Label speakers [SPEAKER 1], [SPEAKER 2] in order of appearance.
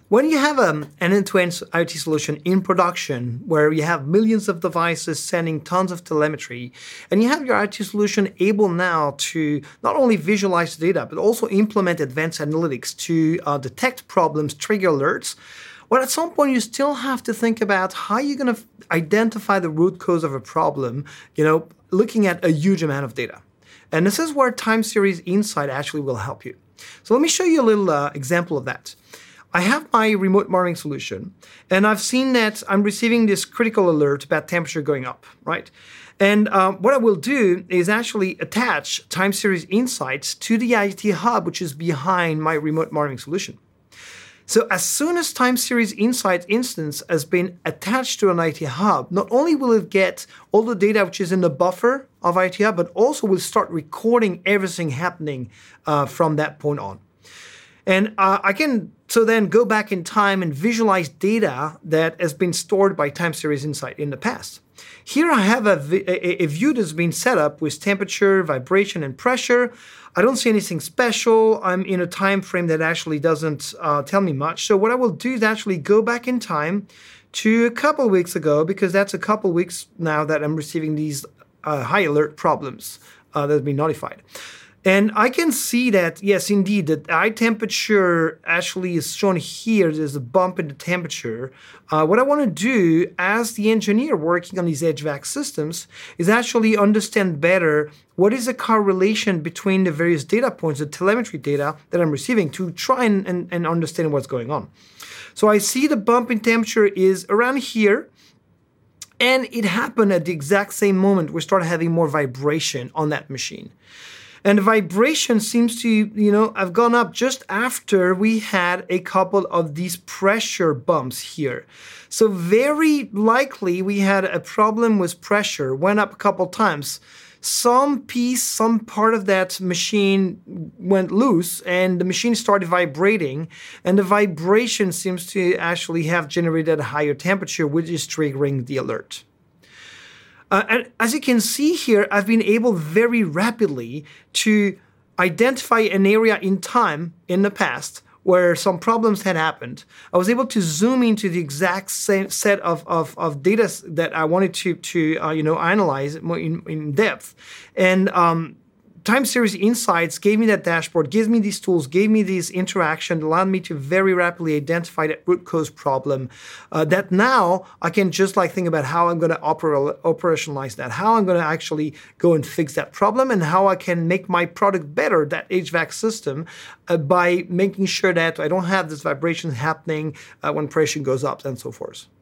[SPEAKER 1] When you have an end-to-end IoT solution in production where you have millions of devices sending tons of telemetry, and you have your IoT solution able now to not only visualize the data, but also implement advanced analytics to detect problems, trigger alerts, well, at some point you still have to think about how you're going to identify the root cause of a problem, looking at a huge amount of data. And this is where time series insight actually will help you. So let me show you a little example of that. I have my remote monitoring solution, and I've seen that I'm receiving this critical alert about temperature going up, right? And what I will do is actually attach time series insights to the IoT hub, which is behind my remote monitoring solution. So as soon as time series insight instance has been attached to an IoT hub, not only will it get all the data which is in the buffer of IoT hub, but also will start recording everything happening from that point on. And I can then go back in time and visualize data that has been stored by time series insight in the past. Here I have a view that's been set up with temperature, vibration, and pressure. I don't see anything special. I'm in a time frame that actually doesn't tell me much. So what I will do is actually go back in time to a couple of weeks ago, because that's a couple of weeks now that I'm receiving these high alert problems that have been notified. And I can see that, yes, indeed, the eye temperature actually is shown here. There's a bump in the temperature. What I want to do as the engineer working on these HVAC systems is actually understand better what is the correlation between the various data points, the telemetry data that I'm receiving, to try and understand what's going on. So I see the bump in temperature is around here. And it happened at the exact same moment we started having more vibration on that machine. And the vibration seems to, have gone up just after we had a couple of these pressure bumps here. So very likely we had a problem with pressure, went up a couple times. Some part of that machine went loose and the machine started vibrating, and the vibration seems to actually have generated a higher temperature, which is triggering the alert. And as you can see here, I've been able very rapidly to identify an area in time in the past where some problems had happened. I was able to zoom into the exact same set of data that I wanted to analyze in depth. And time series insights gave me that dashboard, gave me these tools, gave me these interactions, allowed me to very rapidly identify that root cause problem that now I can just think about how I'm going to operationalize that, how I'm going to actually go and fix that problem, and how I can make my product better, that HVAC system, by making sure that I don't have this vibration happening when pressure goes up and so forth.